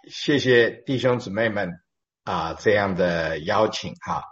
谢谢弟兄姊妹们这样的邀请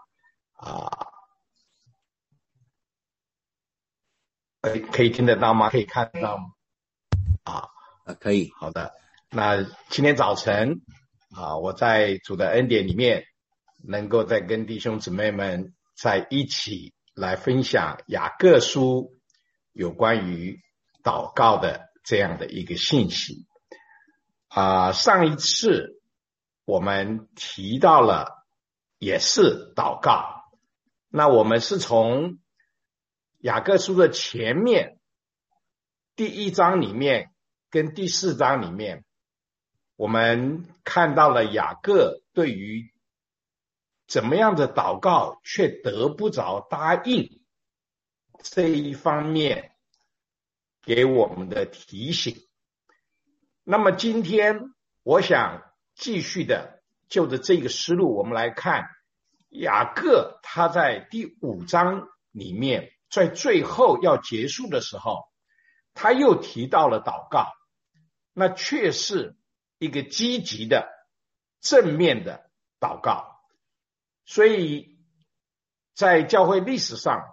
可以听得到吗？可以看得到吗？ 可以。 好的。那今天早晨我在主的恩典里面，能够再跟弟兄姊妹们在一起来分享雅各书有关于祷告的这样的一个信息。上一次我们提到了也是祷告，那我们是从雅各书的前面第1章里面跟第4章里面，我们看到了雅各对于怎么样的祷告却得不着答应这一方面给我们的提醒。那么今天我想继续的就着这个思路，我们来看雅各他在第5章里面，在最后要结束的时候，他又提到了祷告，那却是一个积极的正面的祷告。所以在教会历史上，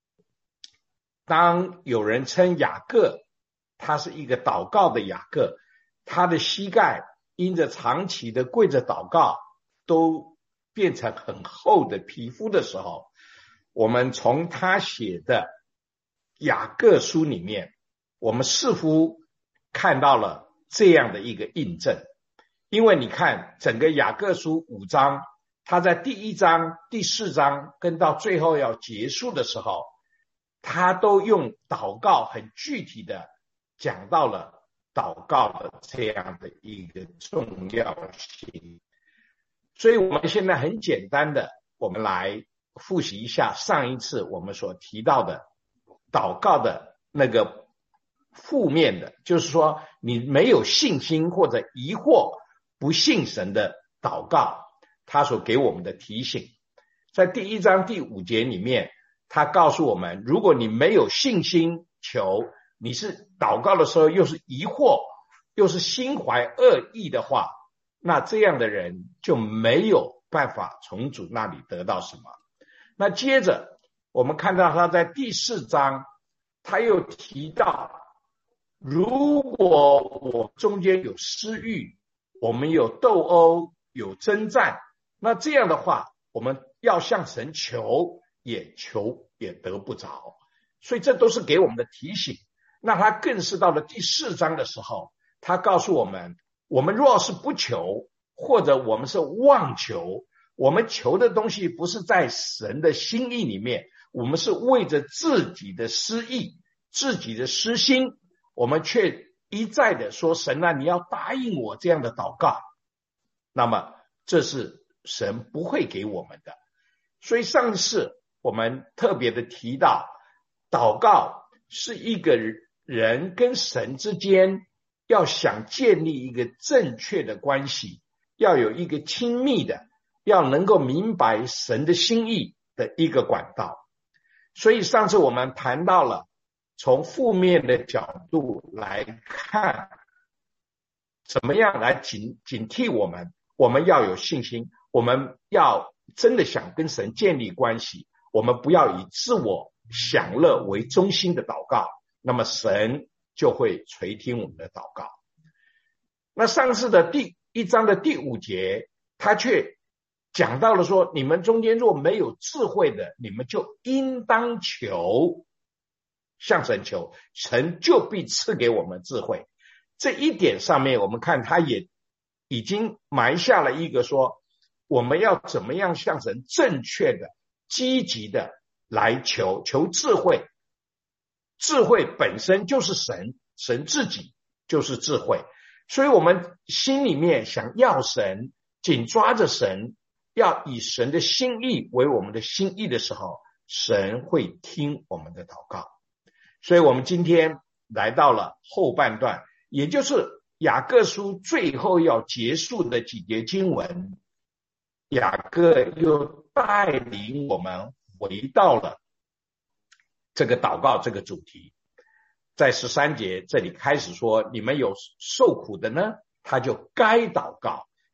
当有人称雅各他是一个祷告的雅各，他的膝盖因着长期的跪着祷告都变成很厚的皮肤的时候，我们从他写的雅各书里面，我们似乎看到了这样的一个印证。因为你看整个雅各书5章，他在第1章第4章跟到最后要结束的时候，他都用祷告很具体的讲到了祷告的这样的一个重要性。所以我们现在很简单的，我们来复习一下上一次我们所提到的祷告的那个负面的，就是说你没有信心或者疑惑不信神的祷告，他所给我们的提醒。在第1章第5节里面，他告诉我们，如果你没有信心求，你是祷告的时候又是疑惑又是心怀恶意的话，那这样的人就没有办法从主那里得到什么。那接着我们看到他在第4章，他又提到，如果我中间有私欲，我们有斗殴有征战，那这样的话我们要向神求也得不着。所以这都是给我们的提醒。那他更是到了第4章的时候，他告诉我们，我们若是不求，或者我们是妄求，我们求的东西不是在神的心意里面，我们是为着自己的私意自己的私心，我们却一再的说，神啊，你要答应我这样的祷告，那么这是神不会给我们的。所以上次我们特别的提到，祷告是一个人跟神之间要想建立一个正确的关系，要有一个亲密的，要能够明白神的心意的一个管道。所以上次我们谈到了从负面的角度来看，怎么样来警惕我们要有信心，我们要真的想跟神建立关系，我们不要以自我享乐为中心的祷告，那么神就会垂听我们的祷告。那上次的第1章的第5节，他却讲到了说，你们中间若没有智慧的，你们就应当求，向神求，神就必赐给我们智慧。这一点上面我们看他也已经埋下了一个说，我们要怎么样向神正确的积极的来求智慧。智慧本身就是神，神自己就是智慧。所以我们心里面想要神，紧抓着神，要以神的心意为我们的心意的时候，神会听我们的祷告。所以我们今天来到了后半段，也就是雅各书最后要结束的几节经文，雅各又带领我们回到了这个祷告这个主题。在13节这里开始说，你们有受苦的呢，他就该祷告。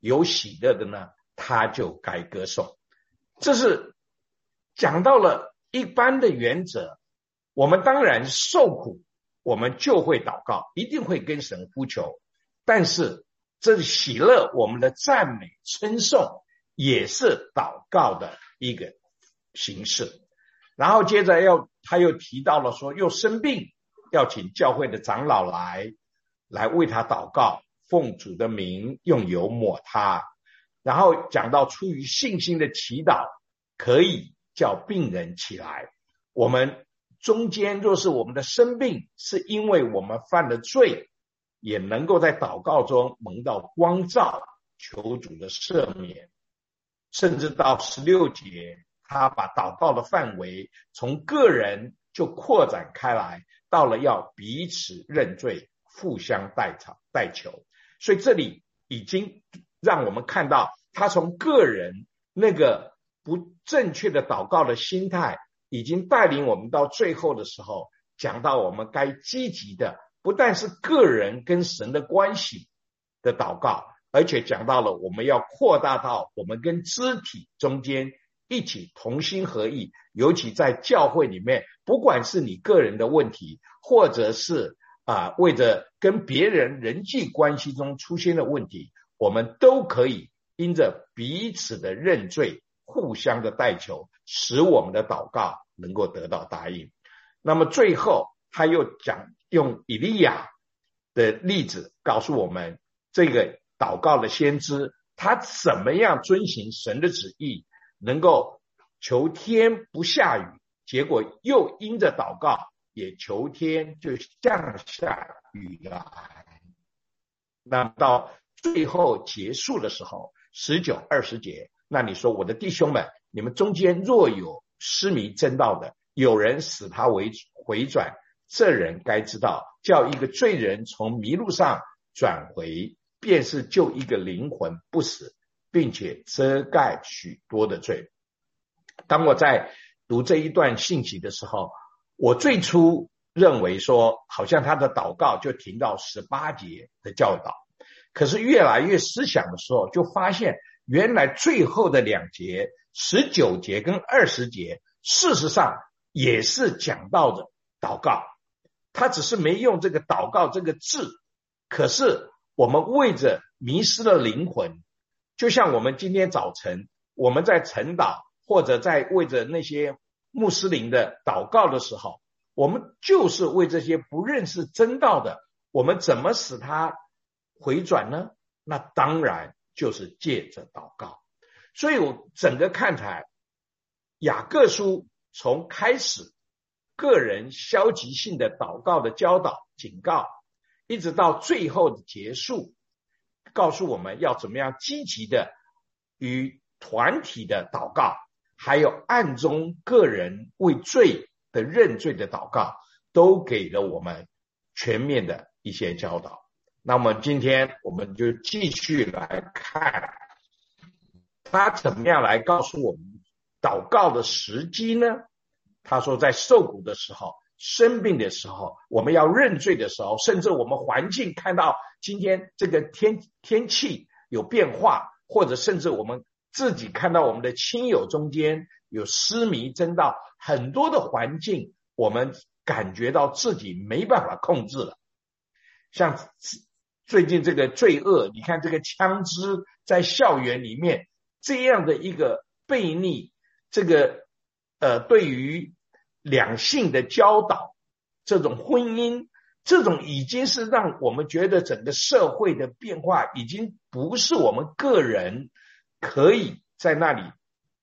有喜乐的呢，他就该歌颂。这是讲到了一般的原则。我们当然受苦，我们就会祷告，一定会跟神呼求，但是这喜乐，我们的赞美称颂也是祷告的一个形式。然后接着他又提到了说，又生病要请教会的长老来为他祷告，奉主的名用油抹他。然后讲到出于信心的祈祷可以叫病人起来。我们中间若是我们的生病是因为我们犯了罪，也能够在祷告中蒙到光照，求主的赦免。甚至到16节，他把祷告的范围从个人就扩展开来，到了要彼此认罪，互相代求。所以这里已经让我们看到，他从个人那个不正确的祷告的心态，已经带领我们到最后的时候，讲到我们该积极的，不但是个人跟神的关系的祷告，而且讲到了我们要扩大到我们跟肢体中间一起同心合意。尤其在教会里面，不管是你个人的问题，或者是为着跟别人人际关系中出现的问题，我们都可以因着彼此的认罪，互相的代求，使我们的祷告能够得到答应。那么最后他又用以利亚的例子告诉我们，这个祷告的先知他怎么样遵行神的旨意，能够求天不下雨，结果又因着祷告也求天就降下雨来。那到最后结束的时候，19、20节，那你说我的弟兄们，你们中间若有失迷真道的，有人使他回转，这人该知道，叫一个罪人从迷路上转回，便是救一个灵魂不死，并且遮盖许多的罪。当我在读这一段信息的时候，我最初认为说好像他的祷告就停到18节的教导，可是越来越思想的时候，就发现原来最后的2节19节跟20节事实上也是讲到的祷告，他只是没用这个祷告这个字。可是我们为着迷失了灵魂，就像我们今天早晨我们在晨祷或者在为着那些穆斯林的祷告的时候，我们就是为这些不认识真道的，我们怎么使他回转呢？那当然就是借着祷告。所以我整个看起来，雅各书从开始个人消极性的祷告的教导警告，一直到最后的结束，告诉我们要怎么样积极的与团体的祷告，还有暗中个人为罪的认罪的祷告，都给了我们全面的一些教导。那么今天我们就继续来看他怎么样来告诉我们祷告的时机呢？他说在受苦的时候，生病的时候，我们要认罪的时候，甚至我们环境看到今天这个天气有变化，或者甚至我们自己看到我们的亲友中间有失迷真道，很多的环境我们感觉到自己没办法控制了。像最近这个罪恶，你看这个枪支在校园里面这样的一个悖逆，这个对于两性的教导，这种婚姻，这种已经是让我们觉得整个社会的变化已经不是我们个人可以在那里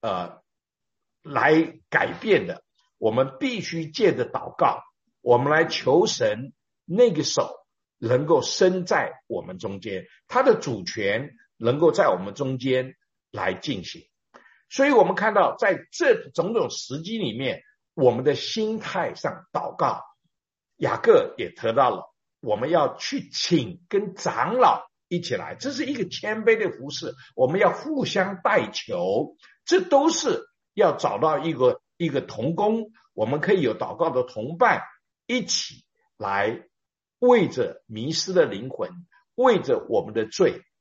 来改变的。我们必须借着祷告，我们来求神那个手能够伸在我们中间，他的主权能够在我们中间来进行。所以我们看到在这种种时机里面，我们的心态上祷告，雅各也得到了我们要去请跟长老一起来，这是一个谦卑的服事，我们要互相代求，这都是要找到一个同工，我们可以有祷告的同伴，一起来为着迷失的灵魂，为着我们的罪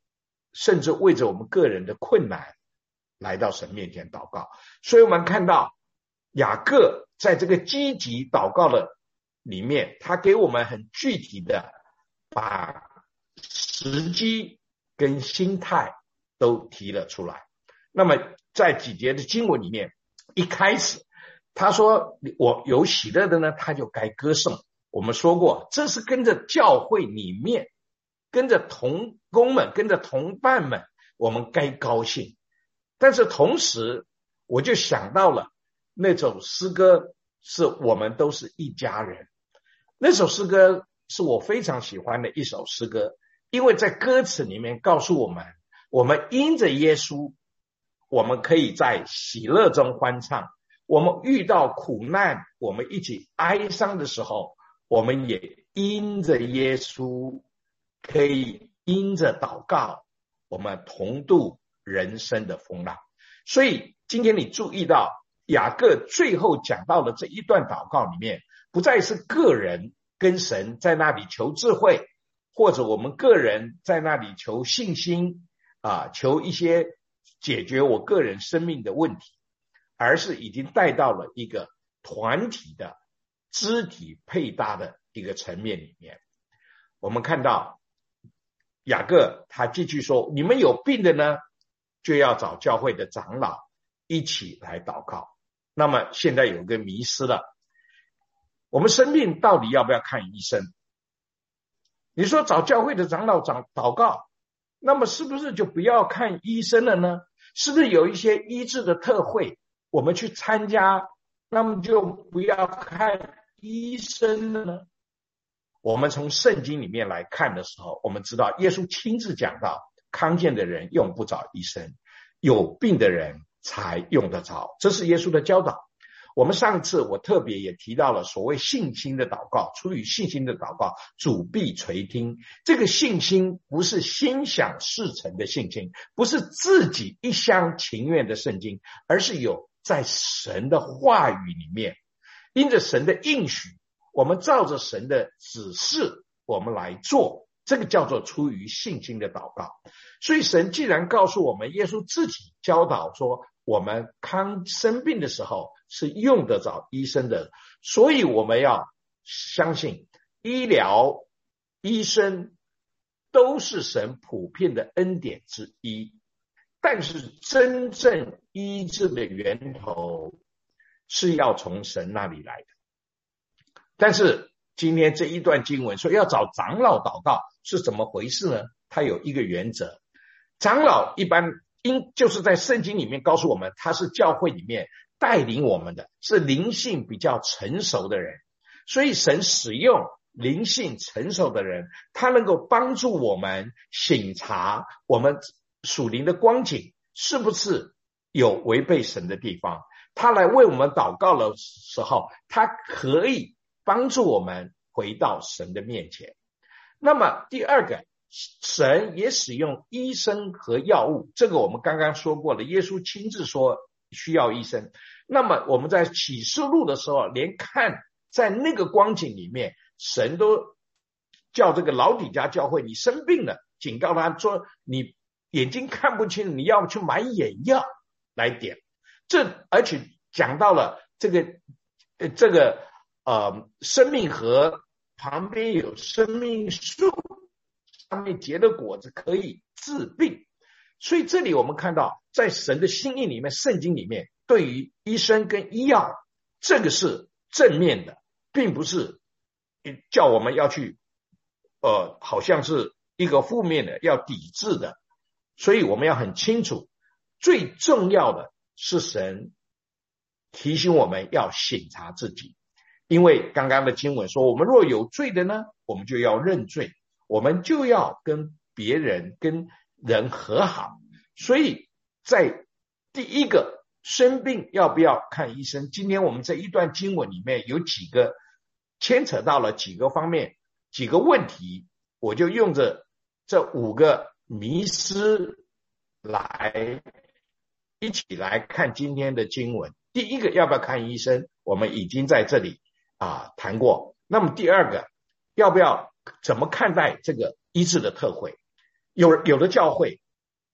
甚至为着我们个人的困难来到神面前祷告。所以我们看到雅各在这个积极祷告的里面，他给我们很具体的把时机跟心态都提了出来。那么在几节的经文里面，一开始他说我有喜乐的呢，他就该歌颂。我们说过，这是跟着教会里面，跟着同工们，跟着同伴们，我们该高兴。但是同时我就想到了那首诗歌，是我们都是一家人。那首诗歌是我非常喜欢的一首诗歌，因为在歌词里面告诉我们，我们因着耶稣，我们可以在喜乐中欢唱。我们遇到苦难，我们一起哀伤的时候，我们也因着耶稣，可以因着祷告，我们同度人生的风浪。所以今天你注意到雅各最后讲到的这一段祷告里面，不再是个人跟神在那里求智慧，或者我们个人在那里求信心求一些解决我个人生命的问题，而是已经带到了一个团体的肢体配搭的一个层面里面。我们看到雅各他继续说，你们有病的呢，就要找教会的长老一起来祷告。那么现在有个迷思了，我们生病到底要不要看医生？你说找教会的长老祷告，那么是不是就不要看医生了呢？是不是有一些医治的特会我们去参加，那么就不要看医生了呢？我们从圣经里面来看的时候，我们知道耶稣亲自讲到，康健的人用不着医生，有病的人才用得着，这是耶稣的教导。我们上次我特别也提到了所谓信心的祷告，出于信心的祷告，主必垂听。这个信心不是心想事成的信心，不是自己一厢情愿的圣经，而是有在神的话语里面，因着神的应许，我们照着神的指示我们来做，这个叫做出于信心的祷告。所以神既然告诉我们，耶稣自己教导说我们生病的时候是用得着医生的，所以我们要相信医疗医生都是神普遍的恩典之一，但是真正医治的源头是要从神那里来的。但是今天这一段经文说要找长老祷告是怎么回事呢？它有一个原则，长老一般就是在圣经里面告诉我们，他是教会里面带领我们的，是灵性比较成熟的人。所以神使用灵性成熟的人，他能够帮助我们省察我们属灵的光景是不是有违背神的地方，他来为我们祷告的时候，他可以帮助我们回到神的面前。那么第二个，神也使用医生和药物，这个我们刚刚说过了，耶稣亲自说需要医生。那么我们在启示录的时候，连看在那个光景里面，神都叫这个老底嘉教会，你生病了，警告他说你眼睛看不清，你要去买眼药来点。而且讲到了这个生命河旁边有生命树，上面结的果子可以治病。所以这里我们看到在神的心意里面，圣经里面对于医生跟医药，这个是正面的，并不是叫我们要去好像是一个负面的要抵制的。所以我们要很清楚，最重要的是神提醒我们要省察自己。因为刚刚的经文说，我们若有罪的呢，我们就要认罪，我们就要跟别人跟人和好。所以在第一个生病要不要看医生，今天我们这一段经文里面有几个牵扯到了几个方面几个问题，我就用着这5个迷思来一起来看今天的经文。第一个，要不要看医生，我们已经在这里谈过。那么第二个，要不要怎么看待这个医治的特会？有的教会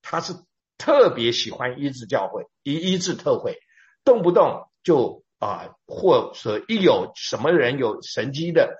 他是特别喜欢医治教会、医治特会，动不动就或者一有什么人有神医的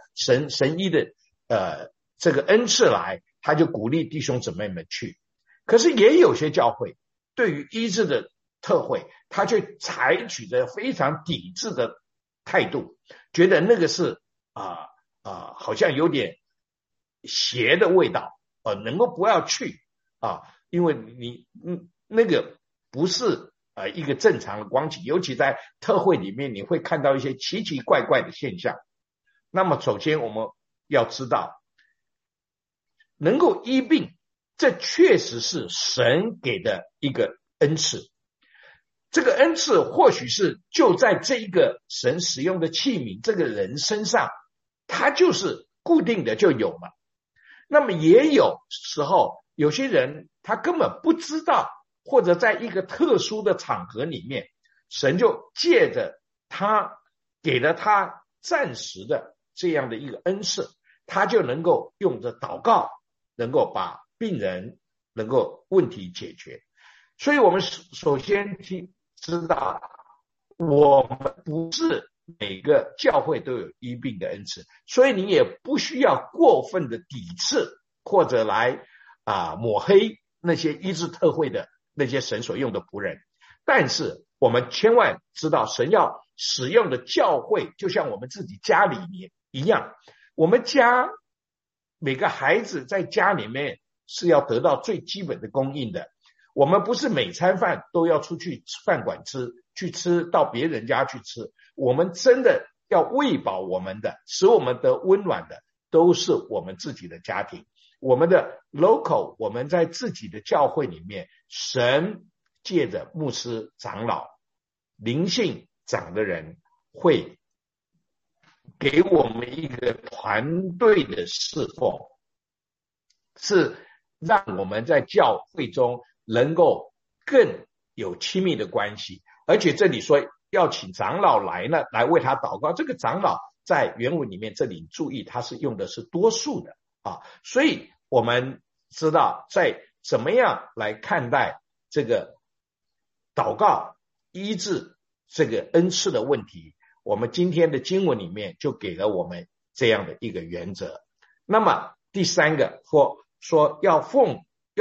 这个恩赐来，他就鼓励弟兄姊妹们去。可是也有些教会对于医治的特会，他却采取着非常抵制的态度，觉得那个是好像有点邪的味道，能够不要去因为你那个不是一个正常的光景，尤其在特会里面，你会看到一些奇奇怪怪的现象。那么首先我们要知道，能够医病，这确实是神给的一个恩赐。这个恩赐或许是就在这一个神使用的器皿这个人身上，它就是固定的就有嘛。那么也有时候有些人他根本不知道，或者在一个特殊的场合里面，神就借着他给了他暂时的这样的一个恩赐，他就能够用着祷告能够把病人能够问题解决。所以我们首先知道，我们不是每个教会都有医病的恩赐，所以你也不需要过分的抵制或者来抹黑那些医治特会的那些神所用的仆人。但是我们千万知道，神要使用的教会就像我们自己家里面一样，我们家每个孩子在家里面是要得到最基本的供应的。我们不是每餐饭都要出去饭馆去吃到别人家去吃，我们真的要喂饱我们的，使我们得温暖的，都是我们自己的家庭。我们的 local， 我们在自己的教会里面，神借着牧师、长老、灵性长的人，会给我们一个团队的侍奉，是让我们在教会中能够更有亲密的关系。而且这里说要请长老来呢，来为他祷告，这个长老在原文里面这里注意，他是用的是多数的所以我们知道在怎么样来看待这个祷告医治这个恩赐的问题，我们今天的经文里面就给了我们这样的一个原则。那么第三个说要奉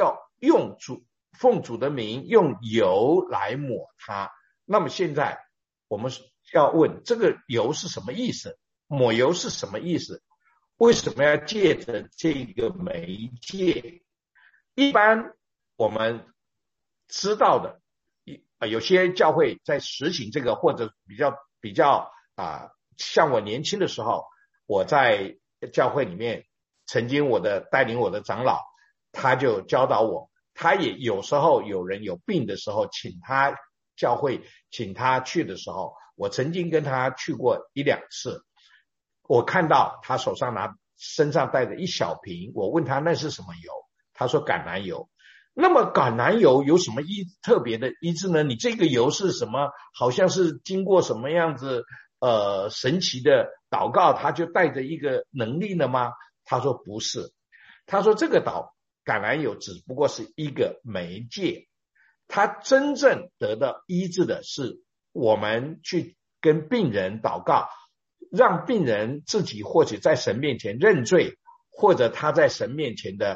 主的名用油来抹它。那么现在我们要问，这个油是什么意思？抹油是什么意思？为什么要借着这个媒介？一般我们知道的有些教会在实行这个，或者比较像我年轻的时候，我在教会里面曾经带领我的长老，他就教导我，他也有时候有人有病的时候，教会请他去的时候，我曾经跟他去过一两次，我看到他身上带着一小瓶，我问他那是什么油，他说橄榄油。那么橄榄油有什么特别的医治呢？你这个油是什么？好像是经过什么样子神奇的祷告，他就带着一个能力了吗？他说不是，他说这个橄榄油只不过是一个媒介，他真正得到医治的是我们去跟病人祷告，让病人自己或许在神面前认罪，或者他在神面前的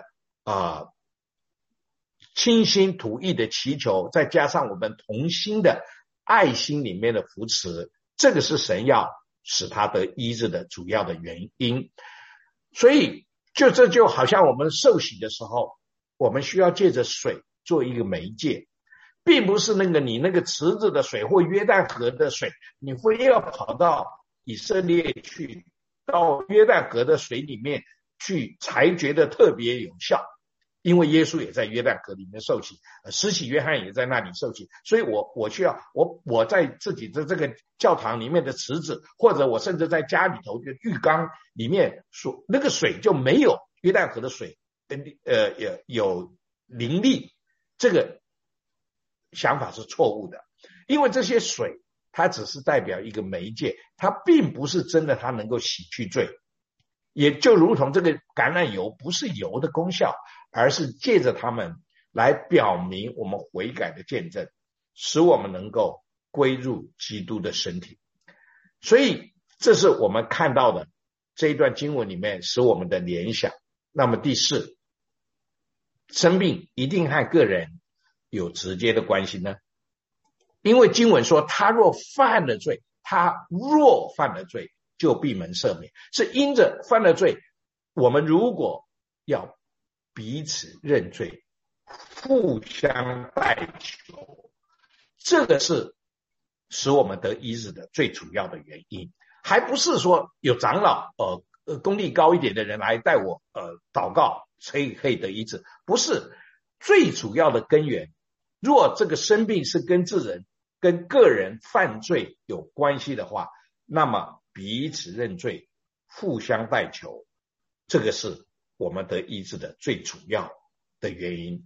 倾心吐意的祈求，再加上我们同心的爱心里面的扶持，这个是神要使他得医治的主要的原因。所以这就好像我们受洗的时候，我们需要借着水做一个媒介，并不是你那个池子的水或约旦河的水，你非要跑到以色列去，到约旦河的水里面去才觉得特别有效。因为耶稣也在约旦河里面受洗，施洗约翰也在那里受洗，所以我在自己的这个教堂里面的池子，或者我甚至在家里头的浴缸里面，那个水就没有约旦河的水有灵力。这个想法是错误的，因为这些水它只是代表一个媒介，它并不是真的它能够洗去罪。也就如同这个橄榄油不是油的功效，而是借着它们来表明我们悔改的见证，使我们能够归入基督的身体。所以这是我们看到的这一段经文里面使我们的联想。那么第四，生病一定和个人有直接的关系呢？因为经文说他若犯了罪就闭门赦免，是因着犯了罪，我们如果要彼此认罪，互相代求，这个是使我们得医治的最主要的原因。还不是说有长老功力高一点的人来带我祷告可以得医治，不是。最主要的根源，若这个生病是跟个人犯罪有关系的话，那么彼此认罪，互相代求，这个是我们得医治的最主要的原因。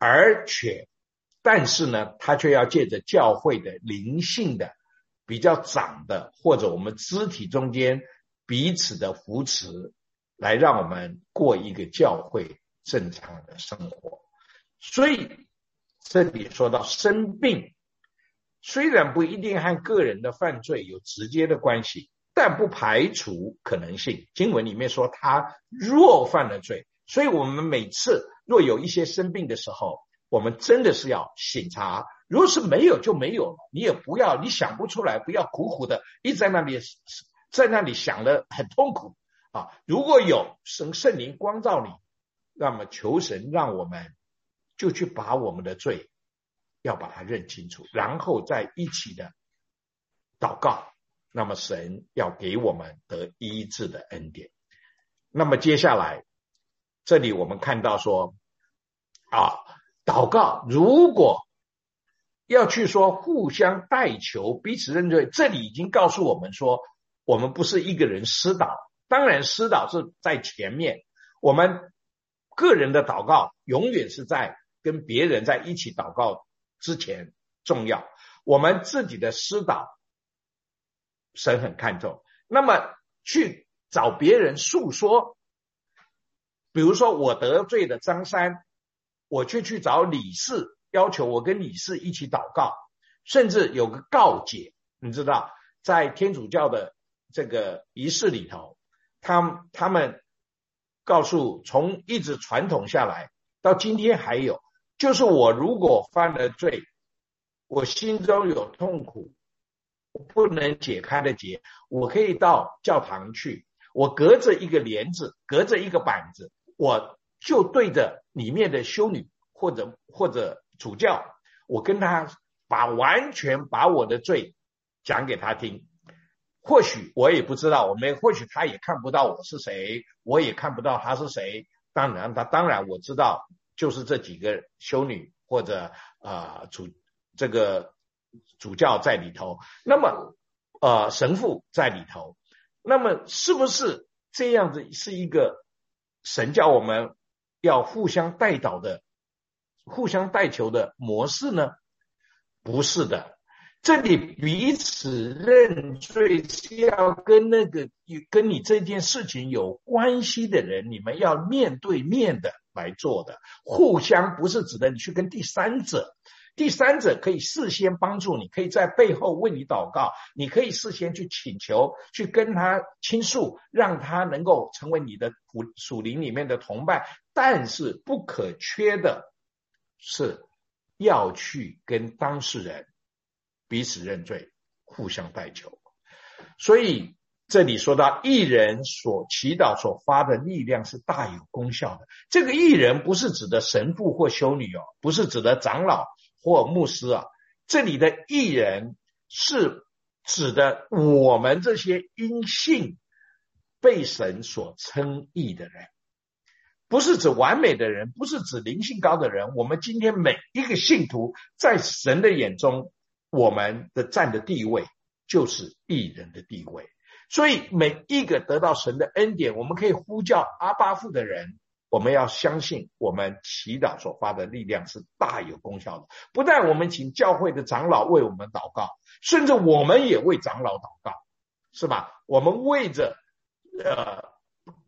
但是呢，他却要借着教会的灵性的比较长的，或者我们肢体中间彼此的扶持，来让我们过一个教会正常的生活。所以这里说到生病，虽然不一定和个人的犯罪有直接的关系，但不排除可能性。经文里面说他若犯了罪，所以我们每次若有一些生病的时候，我们真的是要省察，如果是没有就没有了，你也不要，你想不出来，不要苦苦的一直在那里想得很痛苦啊。如果有圣灵光照你，那么求神让我们就去把我们的罪要把它认清楚，然后再一起的祷告，那么神要给我们得医治的恩典。那么接下来这里我们看到说祷告如果要去说互相代求彼此认罪，这里已经告诉我们说我们不是一个人施祷，当然施祷是在前面，我们个人的祷告永远是在跟别人在一起祷告之前重要，我们自己的施祷神很看重。那么去找别人诉说，比如说我得罪了张三，我却去找理事，要求我跟理事一起祷告，甚至有个告解。你知道在天主教的这个仪式里头，他们告诉从一直传统下来到今天还有，就是我如果犯了罪，我心中有痛苦，我不能解开的结，我可以到教堂去，我隔着一个帘子，隔着一个板子，我就对着里面的修女或者主教，我跟他完全把我的罪讲给他听。或许我也不知道，或许他也看不到我是谁，我也看不到他是谁。当然我知道，就是这几个修女或者这个主教在里头，那么神父在里头，那么是不是这样子是一个神叫我们要互相代祷的、互相代求的模式呢？不是的。这里彼此认罪是要跟你这件事情有关系的人，你们要面对面的来做的。互相不是指的你去跟第三者可以事先帮助你，可以在背后为你祷告，你可以事先去请求，去跟他倾诉，让他能够成为你的属灵里面的同伴。但是不可缺的是要去跟当事人彼此认罪，互相代求。所以这里说到义人所祈祷所发的力量是大有功效的。这个义人不是指的神父或修女不是指的长老或牧师这里的义人是指的我们这些因信被神所称义的人，不是指完美的人，不是指灵性高的人。我们今天每一个信徒在神的眼中，我们的站的地位就是义人的地位。所以每一个得到神的恩典，我们可以呼叫阿爸父的人，我们要相信我们祈祷所发的力量是大有功效的。不但我们请教会的长老为我们祷告，甚至我们也为长老祷告，是吧？我们为着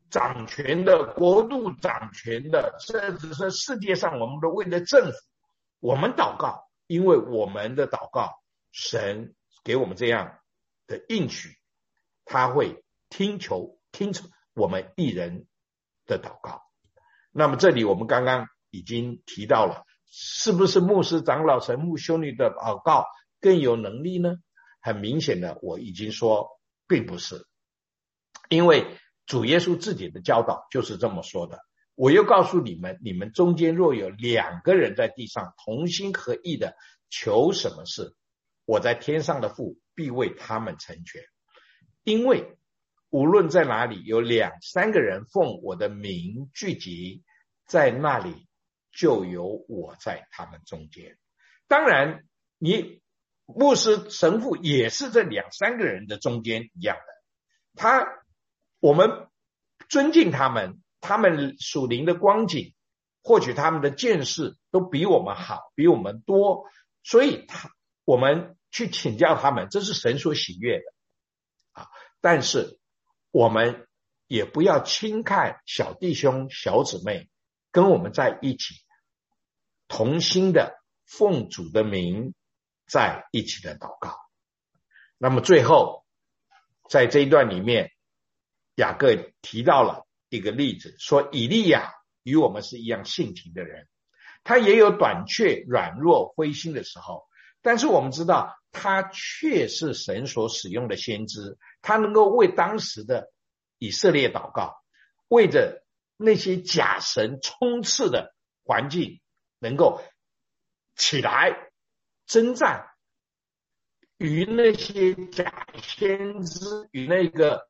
掌权的、国度掌权的，甚至是世界上我们都为了政府，我们祷告，因为我们的祷告，神给我们这样的应许，他会听我们义人的祷告。那么这里我们刚刚已经提到了，是不是牧师、长老、神父、修女的祷告更有能力呢？很明显的，我已经说并不是，因为主耶稣自己的教导就是这么说的。我又告诉你们，你们中间若有2个人在地上同心合意的求什么事，我在天上的父必为他们成全。因为无论在哪里有2、3个人奉我的名聚集，在那里就有我在他们中间。当然你牧师神父也是这2、3个人的中间一样的，我们尊敬他们，他们属灵的光景，或许他们的见识都比我们好，比我们多，所以我们去请教他们，这是神所喜悦的但是我们也不要轻看小弟兄小姊妹跟我们在一起同心的奉主的名在一起的祷告。那么最后在这一段里面，雅各提到了一个例子，说以利亚与我们是一样性情的人，他也有短缺、软弱、灰心的时候，但是我们知道他却是神所使用的先知，他能够为当时的以色列祷告，为着那些假神充斥的环境能够起来征战，与那些假先知与那个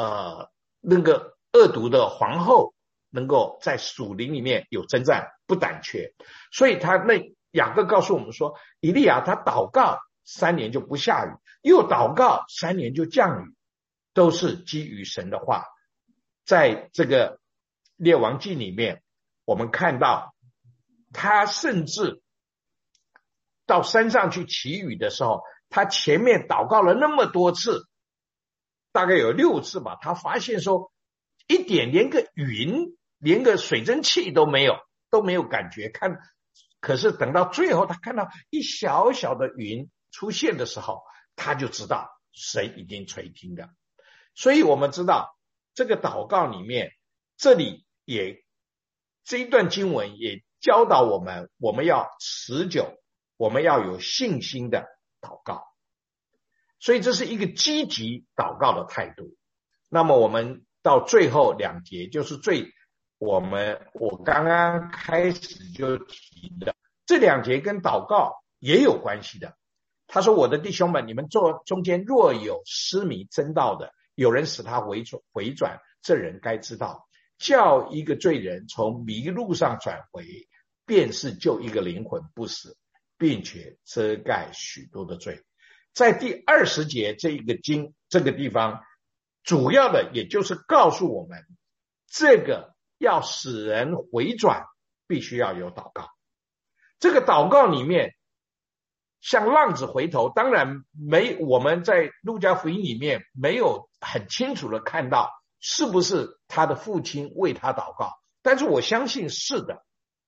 恶毒的皇后能够在属灵里面有征战，不胆怯。所以雅各告诉我们说，以利亚他祷告3年就不下雨，又祷告3年就降雨，都是基于神的话。在这个列王记里面，我们看到他甚至到山上去祈雨的时候，他前面祷告了那么多次，大概有6次吧，他发现说一点连个云连个水蒸气都没有感觉，可是等到最后他看到一小小的云出现的时候，他就知道神已经垂听了。所以我们知道这个祷告里面，这一段经文也教导我们，我们要持久，我们要有信心的祷告。所以这是一个积极祷告的态度。那么我们到最后2节，就是我刚刚开始就提的这2节跟祷告也有关系的。他说，我的弟兄们，你们中间若有失迷真道的，有人使他回转，这人该知道，叫一个罪人从迷路上转回，便是救一个灵魂不死，并且遮盖许多的罪。在第20节这个地方，主要的也就是告诉我们，这个要使人回转，必须要有祷告。这个祷告里面，像浪子回头，当然我们在路加福音里面没有很清楚的看到是不是他的父亲为他祷告，但是我相信是的。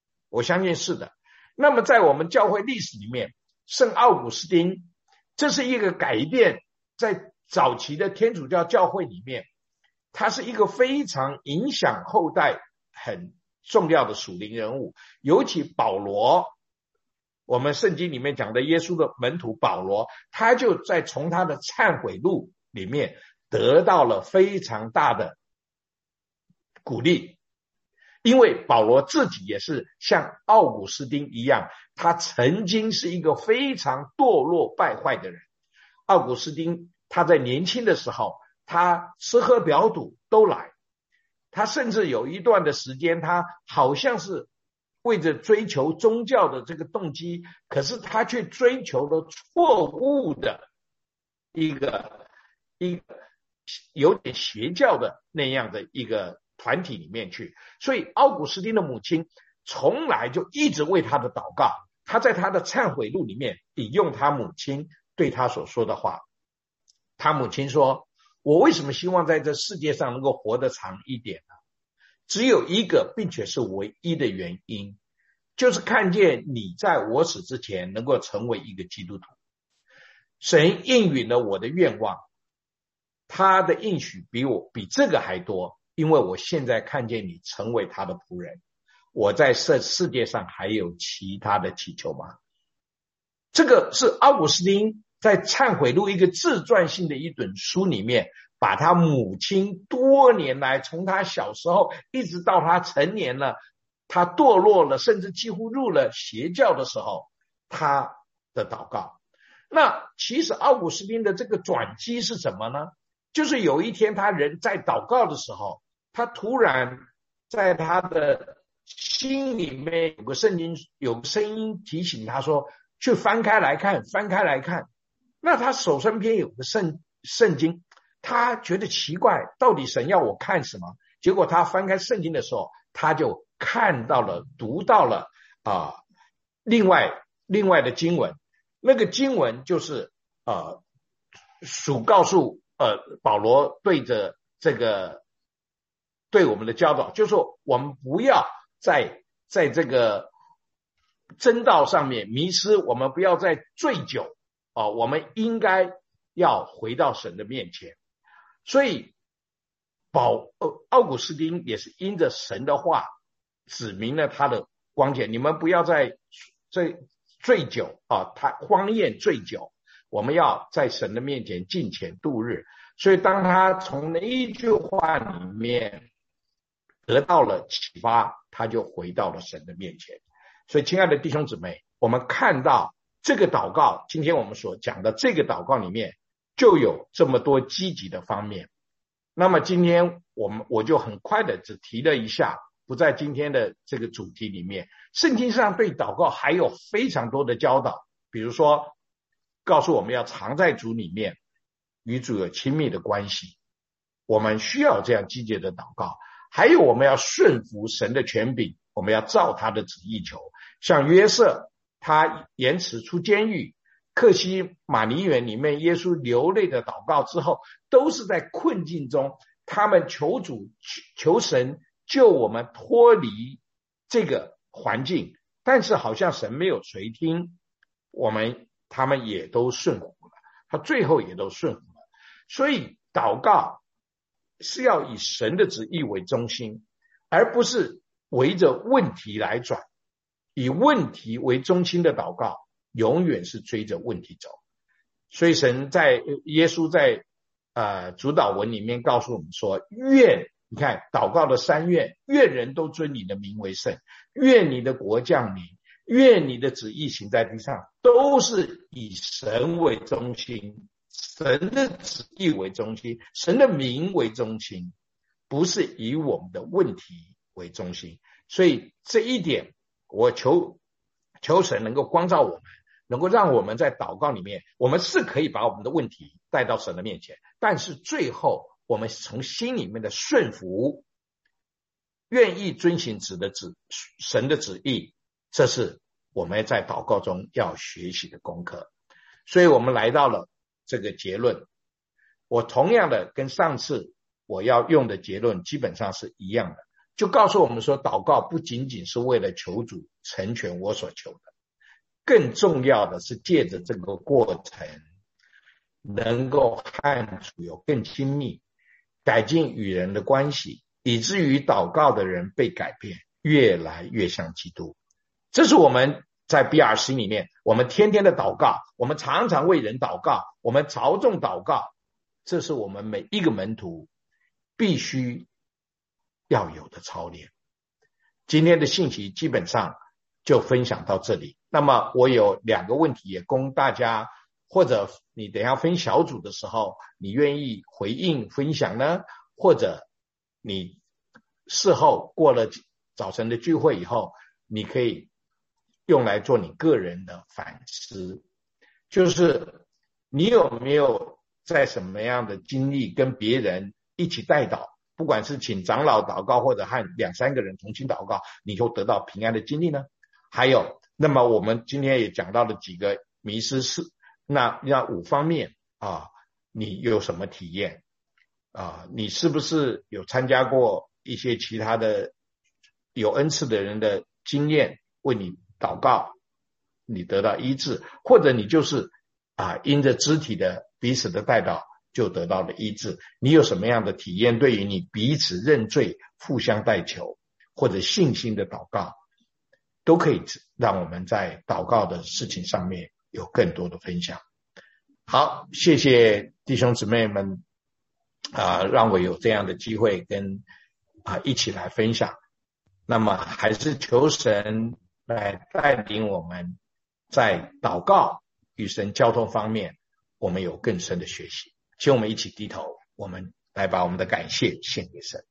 那么在我们教会历史里面，圣奥古斯丁，这是一个改变，在早期的天主教教会里面，他是一个非常影响后代很重要的属灵人物。尤其保罗，我们圣经里面讲的耶稣的门徒保罗，他就从他的忏悔录里面得到了非常大的鼓励。因为保罗自己也是像奥古斯丁一样，他曾经是一个非常堕落败坏的人。奥古斯丁他在年轻的时候，他吃喝嫖赌都来，他甚至有一段的时间，他好像是为着追求宗教的这个动机，可是他却追求了错误的一个有点邪教的那样的一个团体里面去。所以奥古斯丁的母亲从来就一直为他的祷告，他在他的忏悔录里面引用他母亲对他所说的话。他母亲说，我为什么希望在这世界上能够活得长一点呢？ 只有一个，并且是唯一的原因，就是看见你在我死之前能够成为一个基督徒。神应允了我的愿望，他的应许比这个还多，因为我现在看见你成为他的仆人，我在这世界上还有其他的祈求吗？这个是奥古斯丁在忏悔录一个自传性的一本书里面，把他母亲多年来从他小时候一直到他成年了，他堕落了，甚至几乎入了邪教的时候，他的祷告。那其实奥古斯丁的这个转机是什么呢？就是有一天他人在祷告的时候，他突然在他的心里面有个声音提醒他说，去翻开来看。那他手身边有个圣经，他觉得奇怪，到底神要我看什么？结果他翻开圣经的时候，他就看到了读到了另外的经文。那个经文就是属告诉保罗对着这个对我们的教导，就是说我们不要在这个真道上面迷失，我们不要再醉酒我们应该要回到神的面前。所以奥古斯丁也是因着神的话指明了他的光景，你们不要再醉酒他荒宴醉酒，我们要在神的面前敬虔度日。所以当他从那一句话里面得到了启发，他就回到了神的面前。所以亲爱的弟兄姊妹，我们看到这个祷告，今天我们所讲的这个祷告里面就有这么多积极的方面。那么今天我就很快的只提了一下，不在今天的这个主题里面。圣经上对祷告还有非常多的教导，比如说告诉我们要常在主里面，与主有亲密的关系，我们需要这样积极的祷告。还有我们要顺服神的权柄，我们要照他的旨意求。像约瑟他延迟出监狱，客西马尼园里面耶稣流泪的祷告之后，都是在困境中，他们求主求神救我们脱离这个环境，但是好像神没有垂听他们也都顺服了，他最后也都顺服了。所以祷告是要以神的旨意为中心，而不是围着问题来转。以问题为中心的祷告永远是追着问题走。所以耶稣在主祷文里面告诉我们说，你看祷告的三愿，愿人都尊你的名为圣，愿你的国降临，愿你的旨意行在地上，都是以神为中心，神的旨意为中心，神的名为中心，不是以我们的问题为中心。所以这一点我求神能够光照我们，能够让我们在祷告里面，我们是可以把我们的问题带到神的面前，但是最后我们从心里面的顺服，愿意遵行神的旨意，这是我们在祷告中要学习的功课。所以我们来到了这个结论，我同样的跟上次我要用的结论基本上是一样的，就告诉我们说，祷告不仅仅是为了求主成全我所求的，更重要的是借着这个过程能够和主有更亲密，改进与人的关系，以至于祷告的人被改变，越来越像基督。这是我们在 BRC 里面，我们天天的祷告，我们常常为人祷告，我们着重祷告，这是我们每一个门徒必须要有的操练。今天的信息基本上就分享到这里。那么我有2个问题也供大家，或者你等一下分小组的时候，你愿意回应分享呢，或者你事后过了早晨的聚会以后，你可以用来做你个人的反思。就是你有没有在什么样的经历跟别人一起代祷，不管是请长老祷告，或者和2-3个人同心祷告，你就得到平安的经历呢？还有，那么我们今天也讲到了几个迷失事，那5方面你有什么体验你是不是有参加过一些其他的有恩赐的人的经验为你祷告，你得到医治，或者你就是因着肢体的彼此的代祷就得到了医治。你有什么样的体验？对于你彼此认罪、互相代求，或者信心的祷告，都可以让我们在祷告的事情上面有更多的分享。好，谢谢弟兄姊妹们让我有这样的机会跟一起来分享。那么还是求神来带领我们在祷告与神交通方面，我们有更深的学习。请我们一起低头，我们来把我们的感谢献给神。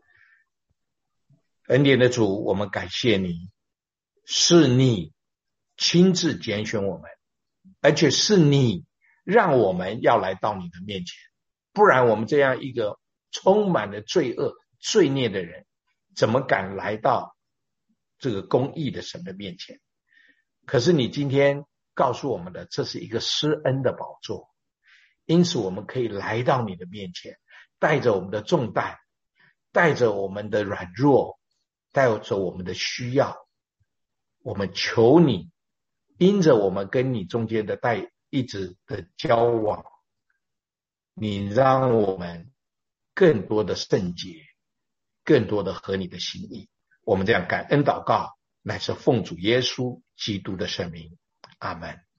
恩典的主，我们感谢你，是你亲自拣选我们，而且是你让我们要来到你的面前，不然我们这样一个充满了罪恶罪孽的人，怎么敢来到这个公义的神的面前？可是你今天告诉我们的，这是一个施恩的宝座，因此我们可以来到你的面前，带着我们的重担，带着我们的软弱，带着我们的需要，我们求你，因着我们跟你中间的一直的交往，你让我们更多的圣洁，更多的合你的心意。我们这样感恩祷告，乃是奉主耶稣基督的圣名，阿们。